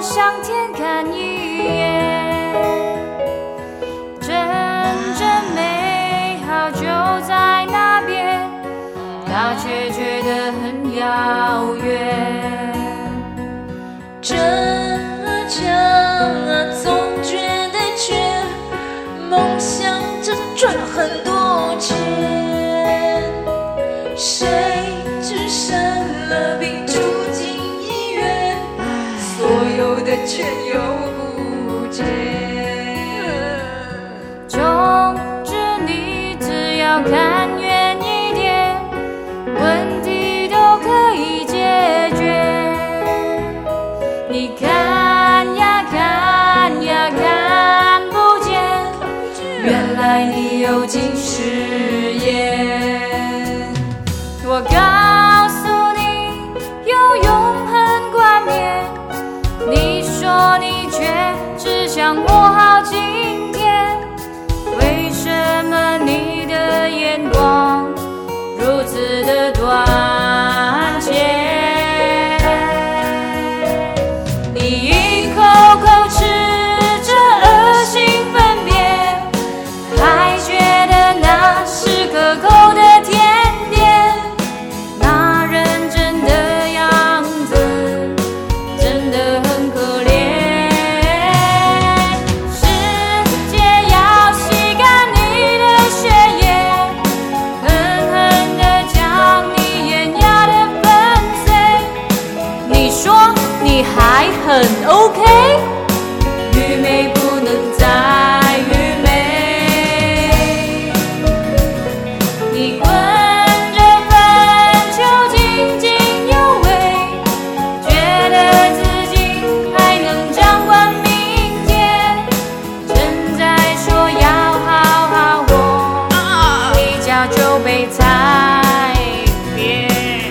向天看一眼，真正美好就在那边，它却觉得很遥远。 这样总觉得缺，梦想着赚很多钱，谁只剩了比住进医院，所有的全又不见。 总之你只要看远一点，问题都可以解决。你看呀看呀看不见，原来你有近视眼。我告诉你有永恒冠冕，你说你却只想过好今天，为什么你的眼光如此的短浅？你一口口吃着恶心分别，还觉得那是可口的甜点，那认真的样子真的很可怜。世界要吸干你的血液，狠狠地将你眼压得粉碎。你说你还很 OK， 愚昧不能再愚昧。你滚着粉球津津有味，觉得自己还能掌管明天，正在说要好好活，一脚就被踩扁。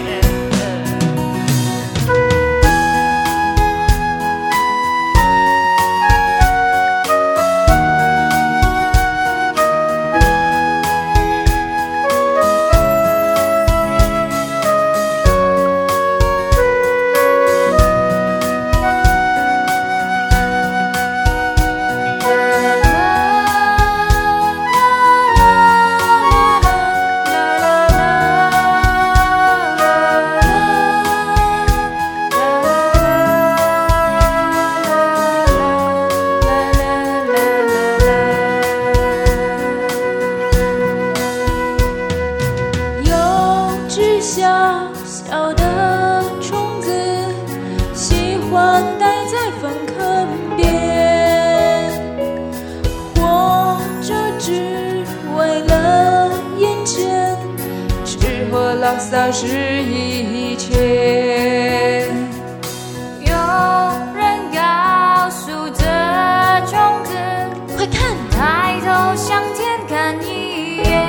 有只小小的虫子，喜欢待在粪坑边，活着只为了眼前，吃喝拉撒是一切。 有人告诉这种子， 快看， 抬头向天看一眼，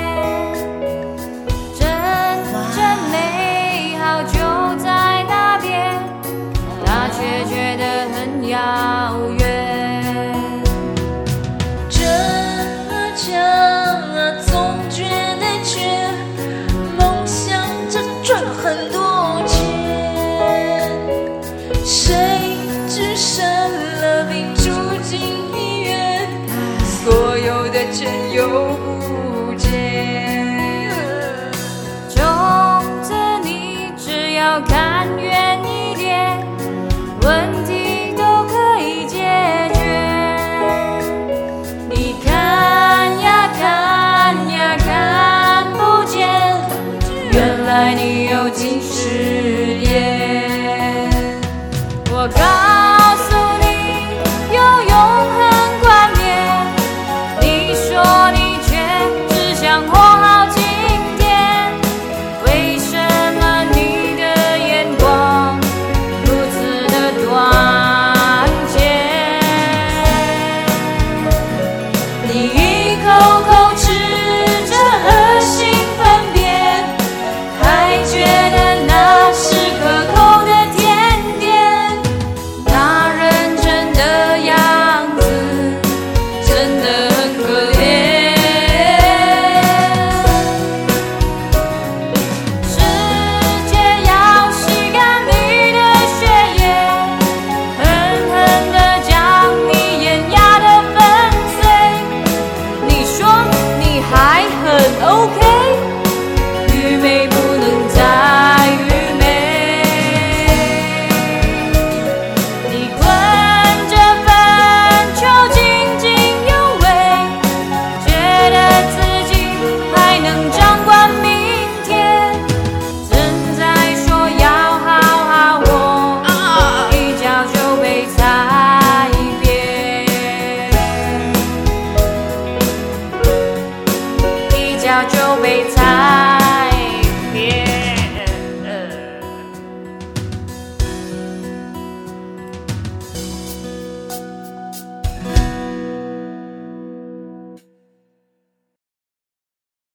真正美好就在那边，他却觉得很遥远。 这样总觉得缺，梦想着赚很多钱。 就被裁。